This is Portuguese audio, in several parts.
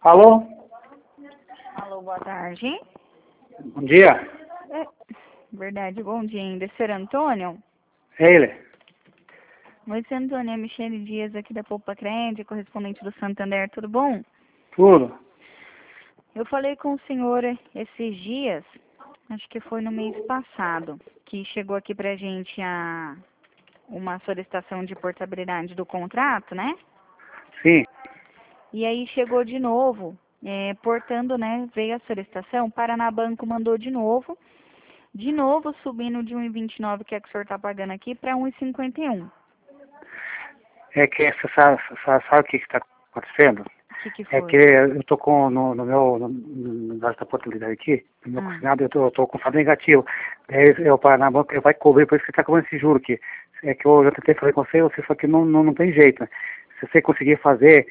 Alô? Alô, boa tarde. Bom dia. Verdade, bom dia ainda. Ser Antônio? É ele. Oi, Ser Antônio, é Michele Dias aqui da Poupa Crédito, correspondente do Santander, tudo bom? Tudo. Eu falei com o senhor esses dias, acho que foi no mês passado, que chegou aqui pra gente uma solicitação de portabilidade do contrato, né? Sim. E aí chegou de novo, portando, né, veio a solicitação, Paranabanco mandou de novo subindo de 1,29 que é que o senhor está pagando aqui para 1,51. É que você sabe o que está acontecendo? O que É que foi? eu tô com no meu no da portabilidade aqui, no meu Ah, consignado, eu tô com saldo negativo. Daí eu para na banca, ele vai cobrir, por isso que está cobrando esse juro aqui. É que eu já tentei fazer com você falou que não tem jeito, né? Se você conseguir fazer,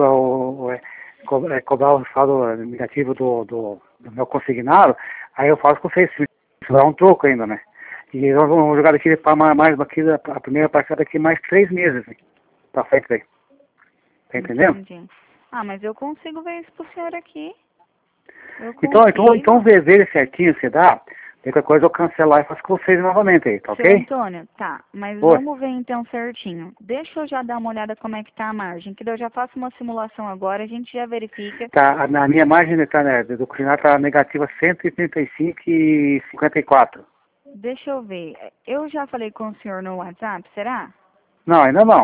cobrar o saldo negativo do meu consignado, aí eu faço com você, se dá um troco ainda, né? E nós vamos jogar daqui para mais aqui, a primeira parcela daqui mais 3 meses, né? Pra frente aí. Tá entendendo? entendi. Ah, mas eu consigo ver isso pro senhor aqui. Eu Então consigo. vê certinho se dá. Qualquer coisa eu cancelar e faço com vocês novamente aí, tá Seu ok? Antônio, tá, mas Oi. vamos ver então certinho. Deixa eu já dar uma olhada como é que tá a margem, que daí eu já faço uma simulação agora, a gente já verifica. Tá, a minha margem tá, né, do consignado tá negativa 135,54. Deixa eu ver. Eu já falei com o senhor no WhatsApp, será? Não, ainda não.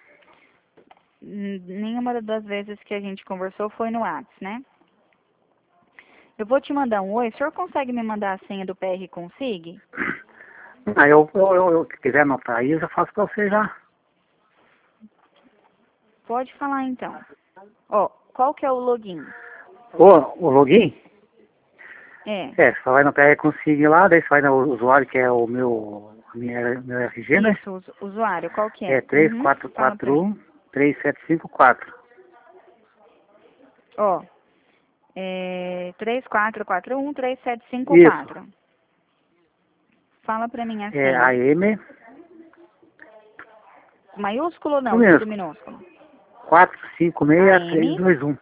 Nenhuma das vezes que a gente conversou foi no WhatsApp, né? Eu vou te mandar um oi. O senhor consegue me mandar a senha do PR Consig? Ah, se quiser anotar aí, eu já faço pra você já. Pode falar então. Ó, qual que é o login? O login? É, Só vai no PR Consigo lá, daí você vai no usuário que é meu RG, né? isso, usuário, qual que É é? Fala pra mim. 3441-3754. Ó, 3441 Isso. 3754. Fala pra mim a É senha. AM, Maiúsculo ou isso não? Tudo mesmo. minúsculo. 456 AM, 321.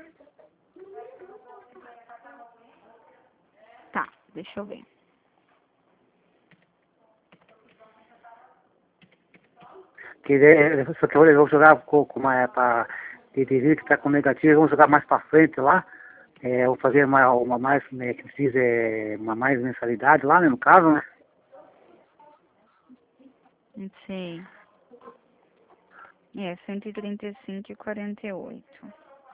tá, deixa eu ver. Só que eu vou jogar com uma para devido que está com negativo, vamos jogar mais para frente lá. Eu vou fazer uma mais, né, que precisa, uma mais mensalidade lá, né, no caso, né? Não sei. 135,48.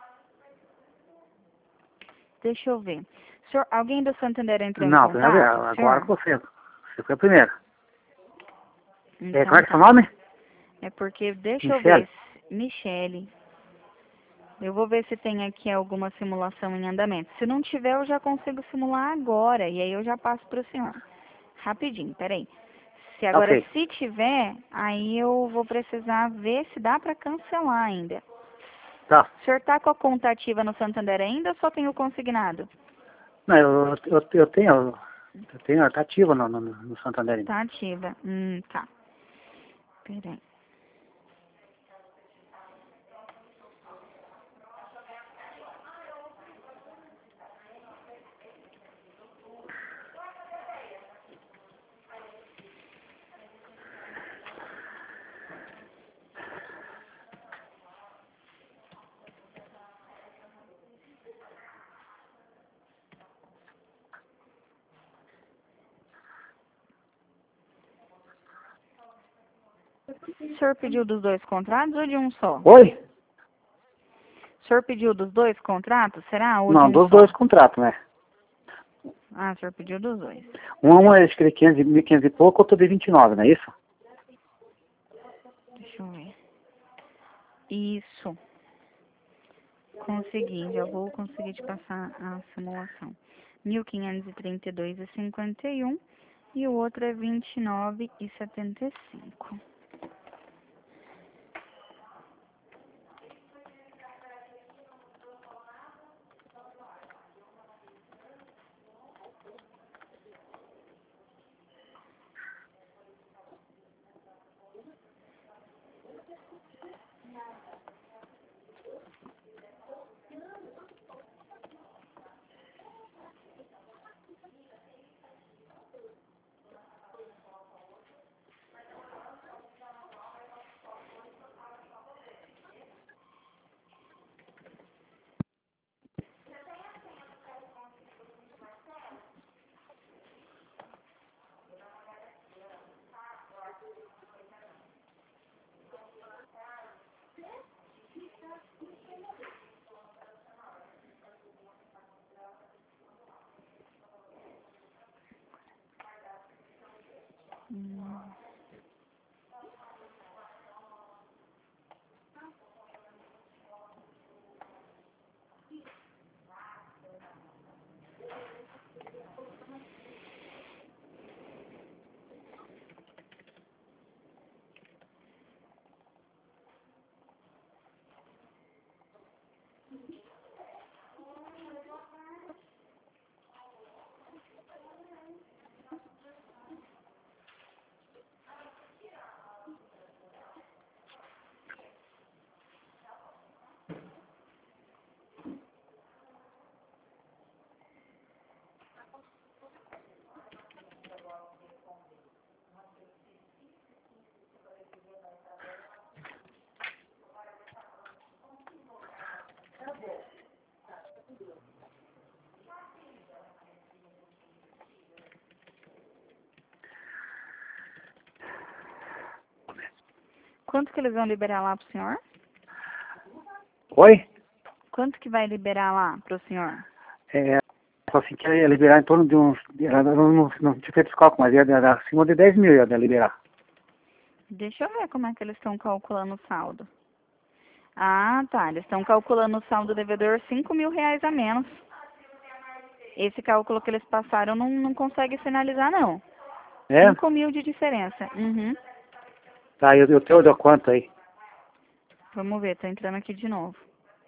Deixa eu ver. Alguém do Santander entrou em Não, primeira vez, contato, agora senhor? com você. Você foi a primeira. Como Então é que é seu tá. nome? É porque, deixa eu Michele? ver, Michele. Eu vou ver se tem aqui alguma simulação em andamento. Se não tiver, eu já consigo simular agora. E aí eu já passo para o senhor. Rapidinho, peraí. Agora, Ok. se tiver, aí eu vou precisar ver se dá para cancelar ainda. Tá. O senhor tá com a conta ativa no Santander ainda ou só tem o consignado? Não, eu tenho, tá ativa no Santander ainda. Tá ativa. Tá. Peraí. O senhor pediu dos dois contratos ou de um só? Oi? O senhor pediu dos dois contratos, será? Ou de Não, um dos só? dois contratos, né? Ah, o senhor pediu dos dois. Um é acho que de 1.500 e pouco, outro de 29, não é isso? Deixa eu ver. Isso. Consegui, já vou conseguir te passar a simulação. 1.532,51 e o outro é 29,75. Quanto que eles vão liberar lá pro senhor? Oi? Quanto que vai liberar lá pro senhor? Só assim que ia liberar em torno de uns... Não tinha feito os cálculos, mas ia dar acima de 10 mil ia liberar. Deixa eu ver como é que eles estão calculando o saldo. Ah, tá. Eles estão calculando o saldo do devedor R$ 5.000 a menos. Esse cálculo que eles passaram não consegue finalizar, não. É? 5.000 de diferença. Uhum. Tá, e o teu deu quanto aí? Vamos ver, tô entrando aqui de novo.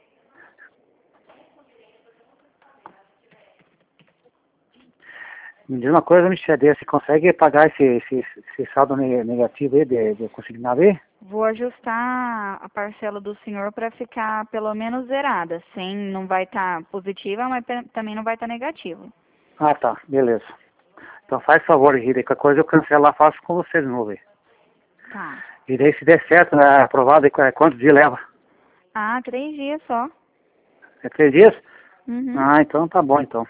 Me diz uma coisa, Michel, você consegue pagar esse saldo negativo aí de consignado aí? Vou ajustar a parcela do senhor para ficar pelo menos zerada. Não vai estar positiva, mas também não vai estar negativa. Ah, tá, beleza. Então faz favor, Rita, qualquer coisa eu cancelo lá, faço com você de novo aí. Tá. E daí se der certo, né, aprovado, quantos dias leva? Ah, 3 dias só. É 3 dias? Uhum. Ah, então tá bom então.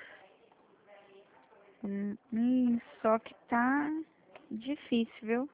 Só que tá difícil, viu?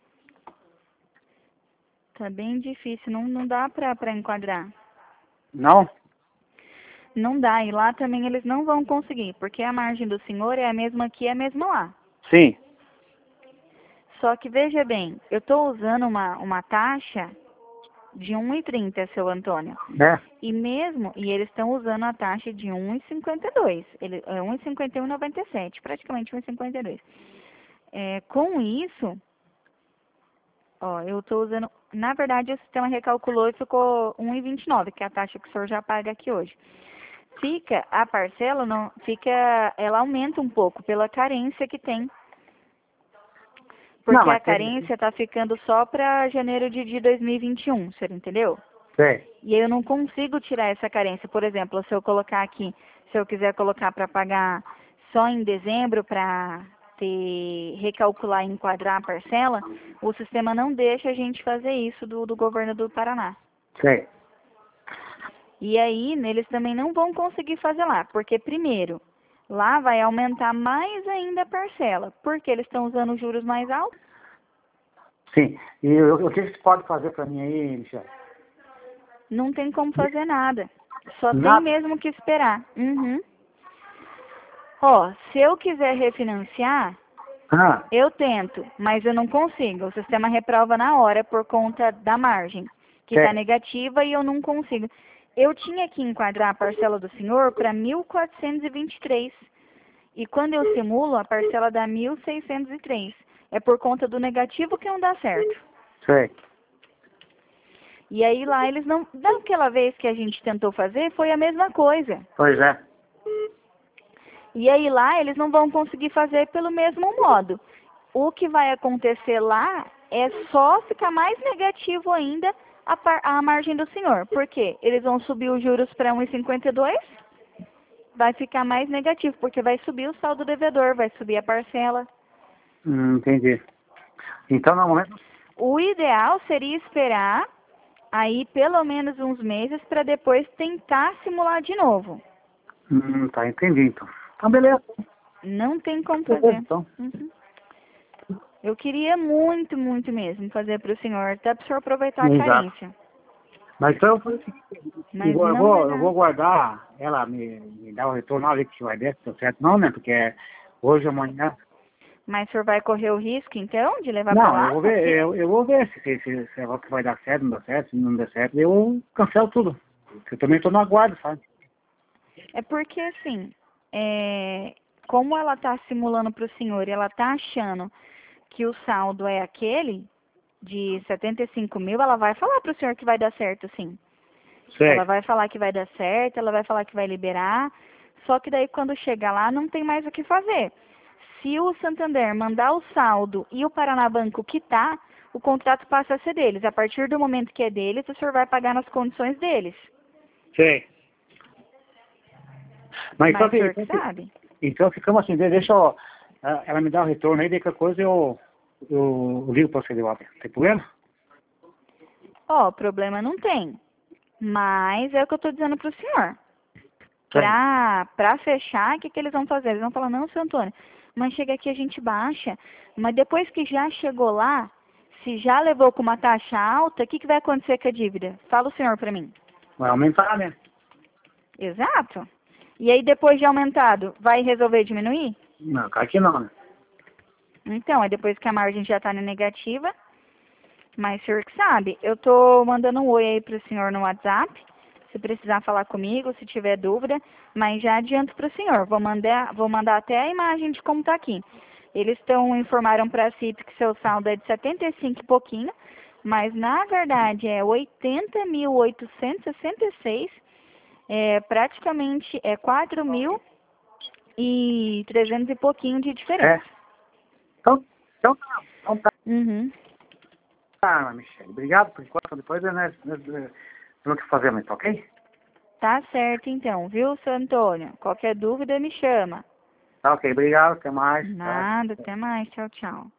Tá bem difícil, não dá pra enquadrar. Não? Não dá, e lá também eles não vão conseguir, porque a margem do senhor é a mesma aqui, é a mesma lá. Sim. Só que veja bem, eu tô usando uma taxa de 1,30, seu Antônio. Né? E eles estão usando a taxa de 1,52. Ele é 1,51,97, praticamente 1,52. Com isso, ó, eu estou usando, na verdade o sistema recalculou e ficou 1,29, que é a taxa que o senhor já paga aqui hoje. A parcela não fica, ela aumenta um pouco pela carência que tem. Não, Porque a mas carência está ficando só para janeiro de 2021, o senhor entendeu? sei. E eu não consigo tirar essa carência. Por exemplo, se eu colocar aqui, se eu quiser colocar para pagar só em dezembro para recalcular e enquadrar a parcela, o sistema não deixa a gente fazer isso do governo do Paraná. Sei. E aí, eles também não vão conseguir fazer lá, porque primeiro, lá vai aumentar mais ainda a parcela, porque eles estão usando juros mais altos. Sim. E o que você pode fazer pra mim aí, Michel? Não tem como fazer nada. Só tem Nada? mesmo que esperar. Uhum. Ó, se eu quiser refinanciar, Ah, eu tento, mas eu não consigo. O sistema reprova na hora por conta da margem, que está sei. negativa e eu não consigo. Eu tinha que enquadrar a parcela do senhor para 1.423. E quando eu simulo, a parcela dá 1.603. É por conta do negativo que não dá certo. Sei. E aí lá eles não... Daquela vez que a gente tentou fazer, foi a mesma coisa. Pois é. E aí lá eles não vão conseguir fazer pelo mesmo modo. O que vai acontecer lá é só ficar mais negativo ainda a margem do senhor. Por quê? Eles vão subir os juros para 1,52, vai ficar mais negativo, porque vai subir o saldo devedor, vai subir a parcela. Entendi. Então, no momento... O ideal seria esperar aí pelo menos uns meses para depois tentar simular de novo. Tá, entendi então. Então, beleza. Não tem como Beleza, fazer. então. Uhum. Eu queria muito, muito mesmo fazer para o senhor, até para o senhor aproveitar a Exato. carência. Mas então eu falei assim, eu Mas vou, eu não vai vou, eu dar. vou guardar ela me dar o retorno na hora que vai der, se deu certo não, né? Porque hoje, amanhã... Mas o senhor vai correr o risco, então, de levar para Não, eu lá? vou ver, Aqui? eu vou ver se ela vai dar certo, não dá certo, se não der certo, eu cancelo tudo. Eu também estou no aguardo, sabe? É porque, assim, como ela está simulando para o senhor e ela está achando que o saldo é aquele de 75.000, ela vai falar para o senhor que vai dar certo, sim. Ela Sei. vai falar que vai dar certo, ela vai falar que vai liberar, só que daí quando chega lá não tem mais o que fazer. Se o Santander mandar o saldo e o Paraná Banco quitar, o contrato passa a ser deles. A partir do momento que é deles, o senhor vai pagar nas condições deles. Sei. Mas Mas o senhor que sabe. então ficamos assim, deixa eu, ela me dá o retorno aí, daí qualquer coisa eu ligo para você de volta. Tem problema? Ó, problema não tem. Mas é o que eu estou dizendo para o senhor. Sei. Pra fechar, o que eles vão fazer? Eles vão falar, não, seu Antônio, mas chega aqui a gente baixa, mas depois que já chegou lá, se já levou com uma taxa alta, o que vai acontecer com a dívida? Fala o senhor para mim. Vai aumentar, né? Exato. E aí, depois de aumentado, vai resolver diminuir? Não, claro que não, né? Então, é depois que a margem já está na negativa, mas o senhor que sabe. Eu tô mandando um oi aí pro senhor no WhatsApp, se precisar falar comigo, se tiver dúvida, mas já adianto pro senhor, vou mandar até a imagem de como tá aqui. Eles informaram para a CIP que seu saldo é de 75 e pouquinho, mas na verdade é 80.866, praticamente 4.300 e pouquinho de diferença. Então tá, Uhum. Michele. Obrigado por enquanto. Depois nós vamos o que fazer, tá ok? Tá certo então, viu, seu Antônio? Qualquer dúvida me chama. Tá ok, obrigado, até mais. Nada, até mais. Tchau, tchau.